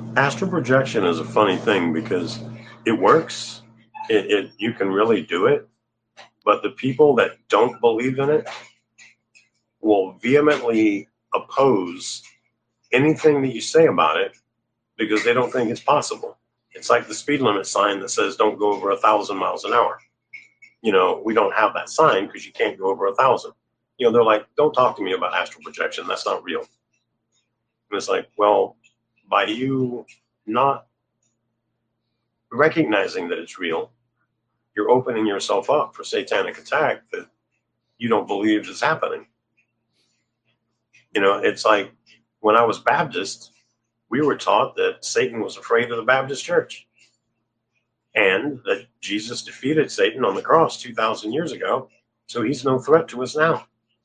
Astral projection is a funny thing because it works. You can really do it, but the people that don't believe in it will vehemently oppose anything that you say about it because they don't think it's possible. It's like the speed limit sign that says don't go over 1,000 miles an hour. We don't have that sign because you can't go over 1,000. They're like, don't talk to me about astral projection. That's not real. And it's like, well, by you not recognizing that it's real, you're opening yourself up for satanic attack that you don't believe is happening. It's like when I was Baptist, we were taught that Satan was afraid of the Baptist church and that Jesus defeated Satan on the cross 2,000 years ago, so he's no threat to us now.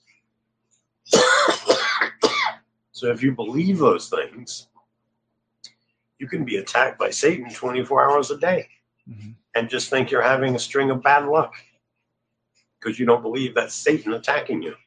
So if you believe those things, you can be attacked by Satan 24 hours a day and just think you're having a string of bad luck because you don't believe that's Satan attacking you.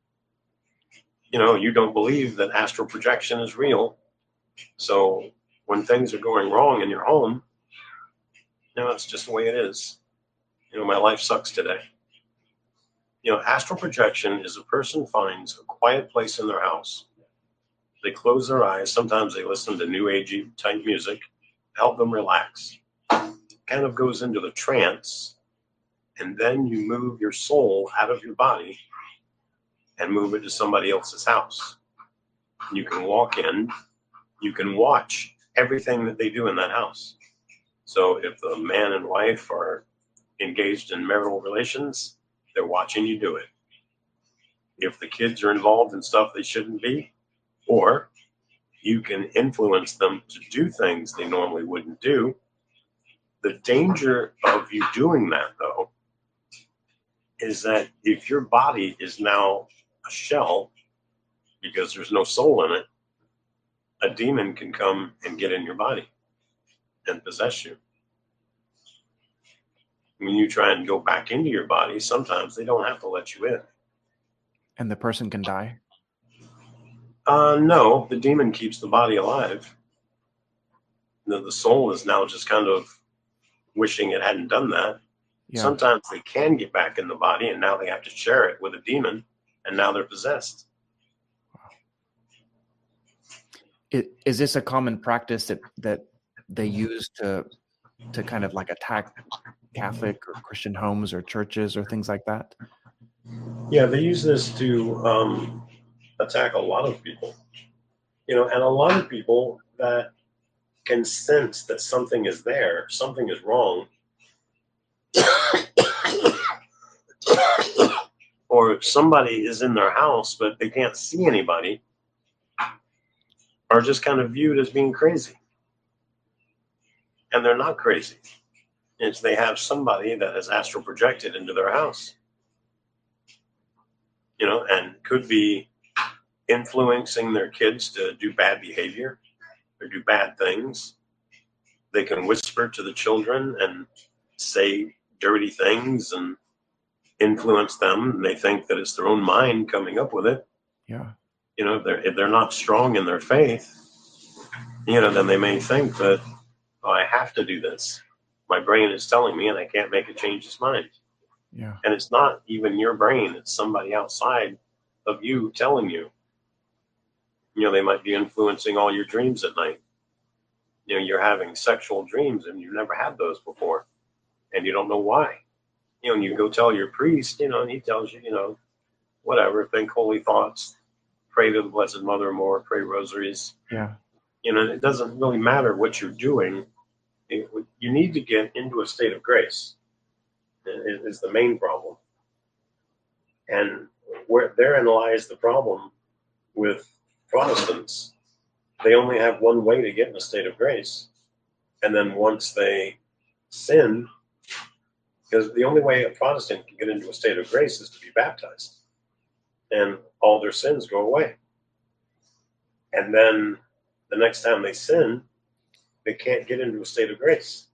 You don't believe that astral projection is real. So when things are going wrong in your home, it's just the way it is. My life sucks today. Astral projection is a person finds a quiet place in their house. They close their eyes. Sometimes they listen to new agey type music to help them relax. Kind of goes into the trance, and then you move your soul out of your body and move it to somebody else's house. You can walk in, you can watch everything that they do in that house. So if the man and wife are engaged in marital relations, they're watching you do it. If the kids are involved in stuff they shouldn't be, or you can influence them to do things they normally wouldn't do. The danger of you doing that, though, is that if your body is now a shell because there's no soul in it, a demon can come and get in your body and possess you. When you try and go back into your body, sometimes they don't have to let you in. And the person can die? No, the demon keeps the body alive. The soul is now just kind of wishing it hadn't done that. Yeah. Sometimes they can get back in the body, and now they have to share it with a demon, and now they're possessed. Is this a common practice that they use to kind of like attack Catholic or Christian homes or churches or things like that? Yeah, they use this to attack a lot of people, and a lot of people that can sense that something is there, something is wrong, or somebody is in their house, but they can't see anybody, are just kind of viewed as being crazy. And they're not crazy. It's they have somebody that has astral projected into their house, and could be influencing their kids to do bad behavior or do bad things. They can whisper to the children and say dirty things and influence them. They think that it's their own mind coming up with it. Yeah. If they're not strong in their faith, then they may think that, I have to do this. My brain is telling me and I can't make it change its mind. Yeah. And it's not even your brain. It's somebody outside of you telling you. They might be influencing all your dreams at night. You're having sexual dreams and you've never had those before. And you don't know why. And you go tell your priest, and he tells you, whatever, think holy thoughts, pray to the Blessed Mother more, pray rosaries. Yeah. It doesn't really matter what you're doing. You need to get into a state of grace. It is the main problem. And therein lies the problem with Protestants. They only have one way to get in a state of grace. And then once they sin, because the only way a Protestant can get into a state of grace is to be baptized. And all their sins go away. And then the next time they sin, they can't get into a state of grace.